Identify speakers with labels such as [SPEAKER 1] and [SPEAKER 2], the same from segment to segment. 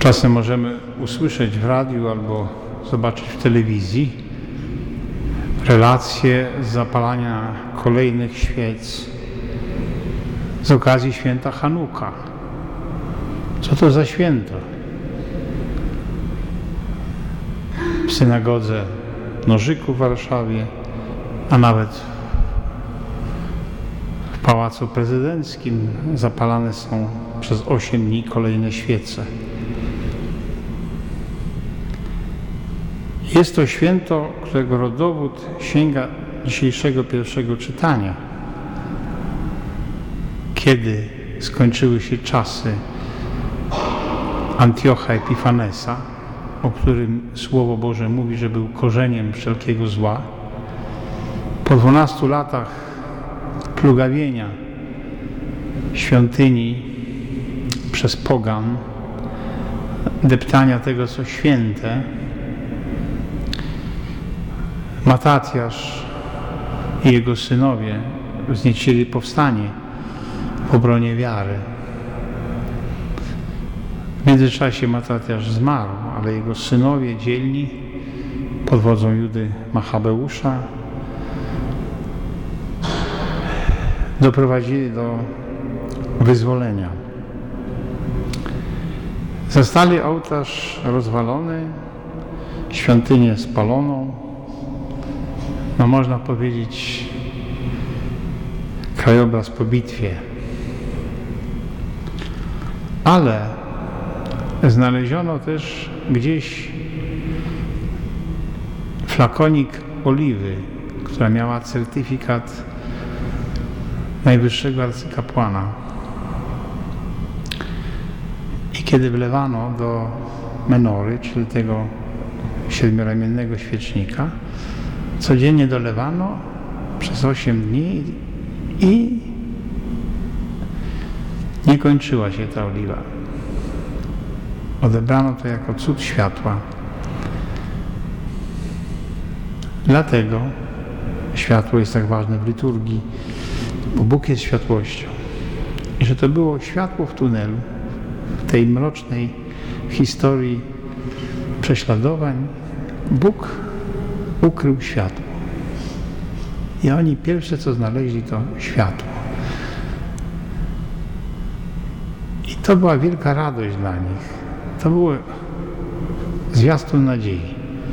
[SPEAKER 1] Czasem możemy usłyszeć w radiu albo zobaczyć w telewizji relacje z zapalania kolejnych świec z okazji święta Chanuka. Co to za święto? W synagodze Nożyku w Warszawie, a nawet w Pałacu Prezydenckim zapalane są przez 8 dni kolejne świece. Jest to święto, którego rodowód sięga dzisiejszego pierwszego czytania. Kiedy skończyły się czasy Antiocha Epifanesa, o którym Słowo Boże mówi, że był korzeniem wszelkiego zła, po 12 latach plugawienia świątyni przez pogan, deptania tego, co święte, Matatiasz i jego synowie wzniecili powstanie w obronie wiary. W międzyczasie Matatiasz zmarł, ale jego synowie dzielni pod wodzą Judy Machabeusza doprowadzili do wyzwolenia. Zastali ołtarz rozwalony, świątynię spaloną, no można powiedzieć krajobraz po bitwie. Ale znaleziono też gdzieś flakonik oliwy, która miała certyfikat najwyższego arcykapłana. I kiedy wlewano do menory, czyli tego 7-ramiennego świecznika, codziennie dolewano przez 8 dni i nie kończyła się ta oliwa. Odebrano to jako cud światła. Dlatego światło jest tak ważne w liturgii, bo Bóg jest światłością. I że to było światło w tunelu, w tej mrocznej historii prześladowań, Bóg ukrył światło. I oni pierwsze, co znaleźli, to światło. I to była wielka radość dla nich. To było zwiastun nadziei.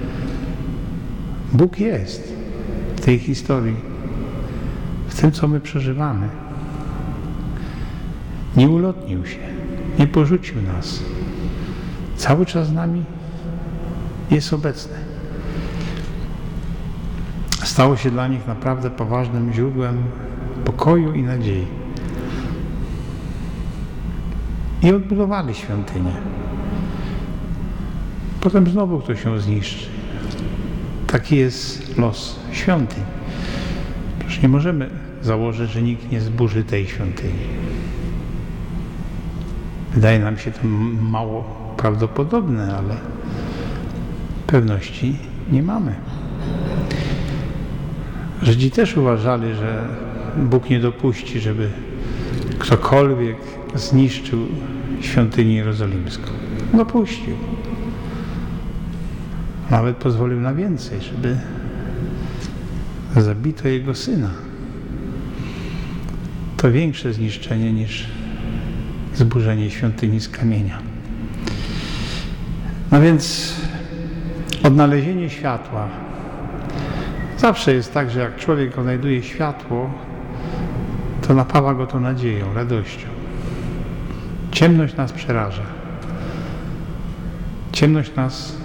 [SPEAKER 1] Bóg jest w tej historii, w tym, co my przeżywamy. Nie ulotnił się, nie porzucił nas. Cały czas z nami jest obecny. Stało się dla nich naprawdę poważnym źródłem pokoju i nadziei. I odbudowali świątynię. Potem znowu ktoś ją zniszczy. Taki jest los świątyń. Przecież nie możemy założyć, że nikt nie zburzy tej świątyni. Wydaje nam się to mało prawdopodobne, ale pewności nie mamy. Żydzi też uważali, że Bóg nie dopuści, żeby ktokolwiek zniszczył świątynię jerozolimską. Dopuścił. Nawet pozwolił na więcej, żeby zabito jego syna. To większe zniszczenie niż zburzenie świątyni z kamienia. No więc odnalezienie światła. Zawsze jest tak, że jak człowiek odnajduje światło, to napawa go to nadzieją, radością. Ciemność nas przeraża. Ciemność nas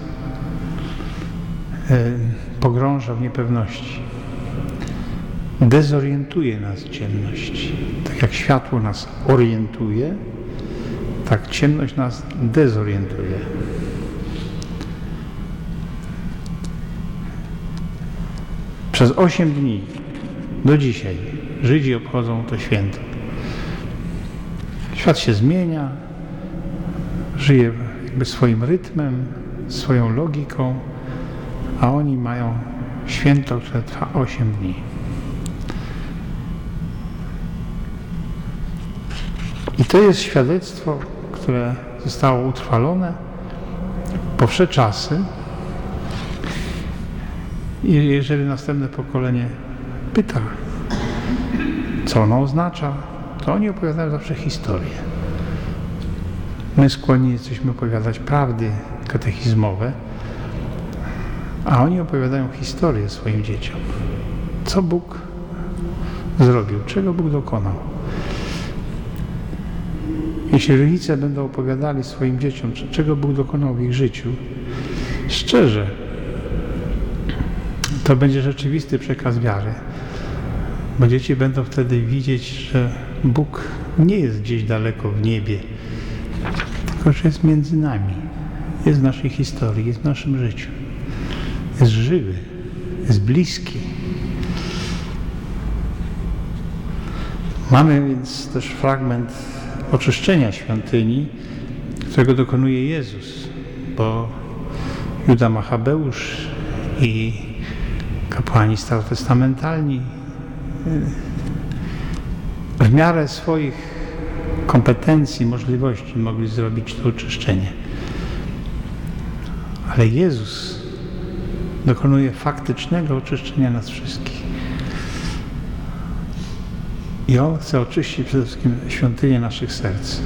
[SPEAKER 1] pogrąża w niepewności. Dezorientuje nas ciemność. Tak jak światło nas orientuje, tak ciemność nas dezorientuje. Przez 8 dni do dzisiaj Żydzi obchodzą to święto. Świat się zmienia, żyje jakby swoim rytmem, swoją logiką, a oni mają święto, które trwa 8 dni. I to jest świadectwo, które zostało utrwalone po wsze czasy. I jeżeli następne pokolenie pyta, co ono oznacza, to oni opowiadają zawsze historię. My skłonni jesteśmy opowiadać prawdy katechizmowe, a oni opowiadają historię swoim dzieciom. Co Bóg zrobił, czego Bóg dokonał. Jeśli rodzice będą opowiadali swoim dzieciom, czego Bóg dokonał w ich życiu, szczerze, to będzie rzeczywisty przekaz wiary. Bo dzieci będą wtedy widzieć, że Bóg nie jest gdzieś daleko w niebie, tylko że jest między nami, jest w naszej historii, jest w naszym życiu. Jest żywy, jest bliski. Mamy więc też fragment oczyszczenia świątyni, którego dokonuje Jezus, bo Juda Machabeusz i kapłani starotestamentalni w miarę swoich kompetencji, możliwości mogli zrobić to oczyszczenie. Ale Jezus dokonuje faktycznego oczyszczenia nas wszystkich. I On chce oczyścić przede wszystkim świątynię naszych serc.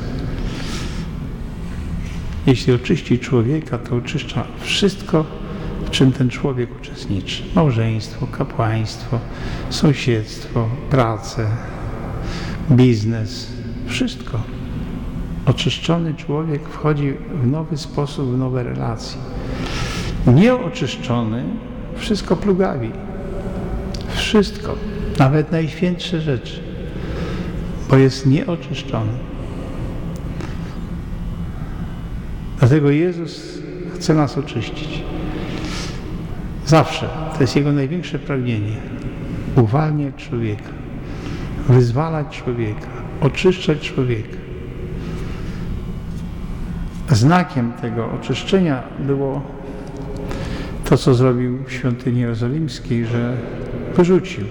[SPEAKER 1] Jeśli oczyści człowieka, to oczyszcza wszystko, w czym ten człowiek uczestniczy. Małżeństwo, kapłaństwo, sąsiedztwo, pracę, biznes, wszystko. Oczyszczony człowiek wchodzi w nowy sposób, w nowe relacje. Nieoczyszczony wszystko plugawi. Wszystko. Nawet najświętsze rzeczy. Bo jest nieoczyszczony. Dlatego Jezus chce nas oczyścić. Zawsze. To jest Jego największe pragnienie. Uwalniać człowieka. Wyzwalać człowieka. Oczyszczać człowieka. Znakiem tego oczyszczenia było to, co zrobił w świątyni jerozolimskiej, że wyrzucił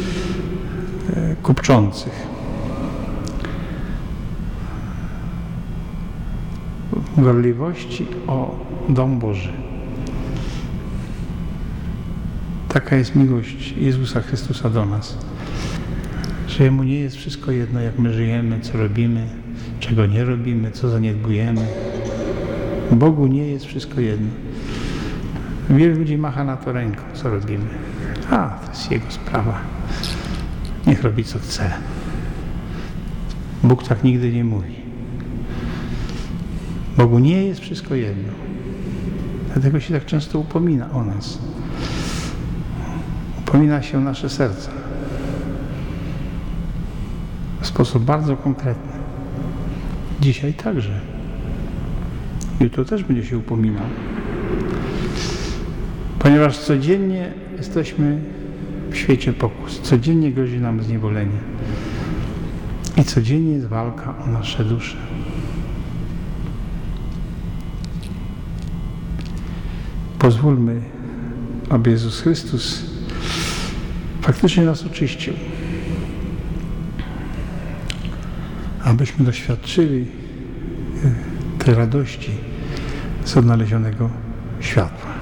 [SPEAKER 1] kupczących. Gorliwości o dom Boży. Taka jest miłość Jezusa Chrystusa do nas, że Jemu nie jest wszystko jedno, jak my żyjemy, co robimy, czego nie robimy, co zaniedbujemy. Bogu nie jest wszystko jedno. Wielu ludzi macha na to ręką, co robimy. To jest Jego sprawa. Niech robi, co chce. Bóg tak nigdy nie mówi. Bogu nie jest wszystko jedno. Dlatego się tak często upomina o nas. Upomina się o nasze serca. W sposób bardzo konkretny. Dzisiaj także. Jutro też będzie się upominał. Ponieważ codziennie jesteśmy w świecie pokus. Codziennie grozi nam zniewolenie. I codziennie jest walka o nasze dusze. Pozwólmy, aby Jezus Chrystus faktycznie nas oczyścił. Abyśmy doświadczyli tej radości z odnalezionego światła.